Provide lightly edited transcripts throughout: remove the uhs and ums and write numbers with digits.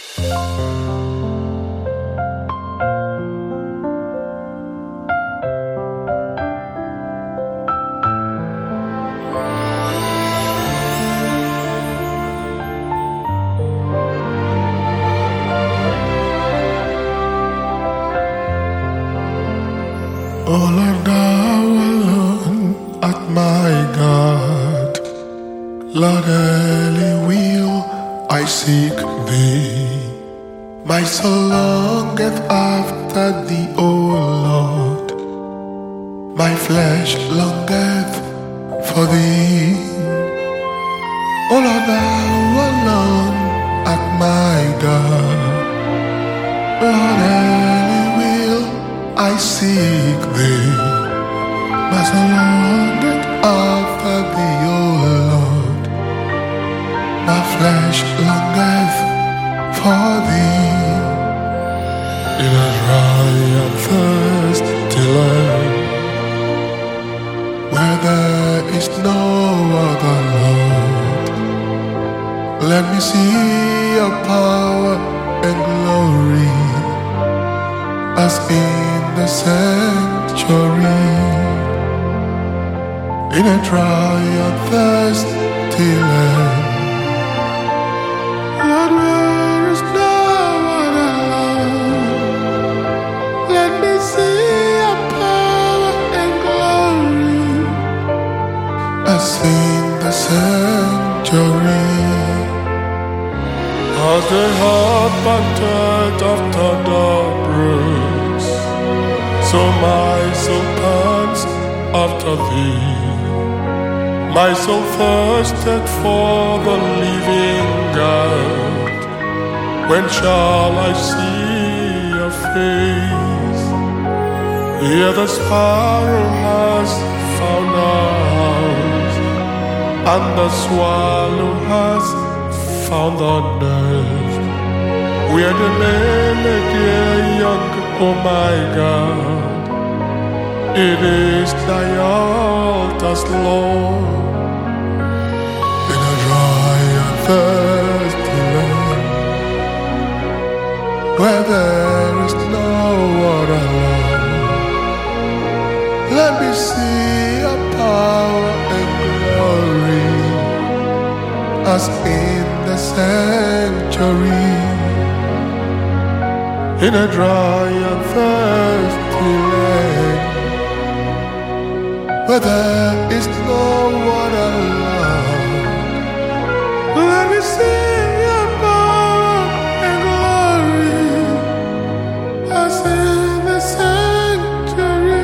Oh Lord, thou alone art my God. Lord, early will I seek thee. My soul longeth after thee, O Lord. My flesh longeth for thee. O Lord, thou alone art my God. Lord, early will I seek thee. My soul longeth after thee, O Lord. My flesh longeth for thee. In a dry and thirsty land, where there is no other Lord, let me see your power and glory as in the sanctuary. In a dry and thirsty land, Lord, where is no other Lord, let me see your power and glory as in the sanctuary. As the heart panted after the brooks, so my soul pants after thee. My soul thirsted for the living God. When shall I see your face? Here the sparrow has found a house, and the swallow has found the nest, where the melody young, oh my God. It is thy altar's Lord. In a dry and thirsty land, where there is no other Lord, let me see your power and glory as in the sanctuary. In a dry and thirsty land, where there is no other Lord, let me see your power and glory as in the sanctuary.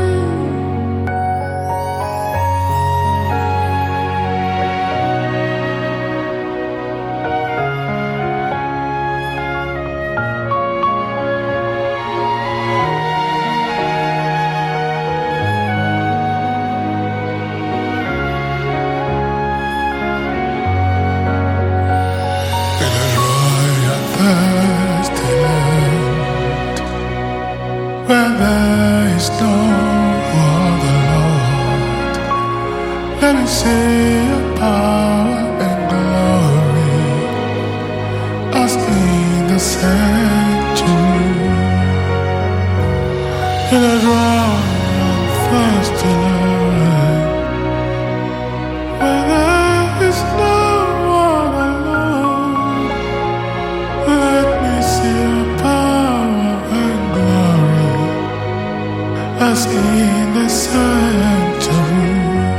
Thirsty land, where there is no other Lord, let me see your power and glory as in the sanctuary. In a dry and thirsty land, where there is no other Lord, let me see your power and glory as in the sanctuary.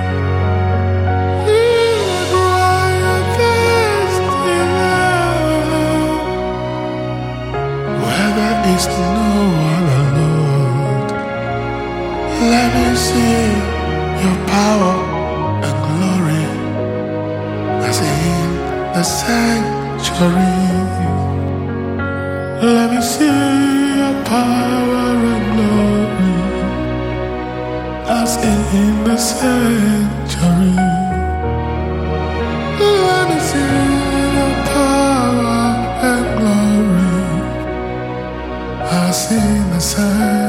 In a dry and thirsty land, where there is no other Lord, let me see your power and glory as in the sanctuary. Let me see your power and glory as in the sanctuary. Let me see your power and glory as in the sanctuary.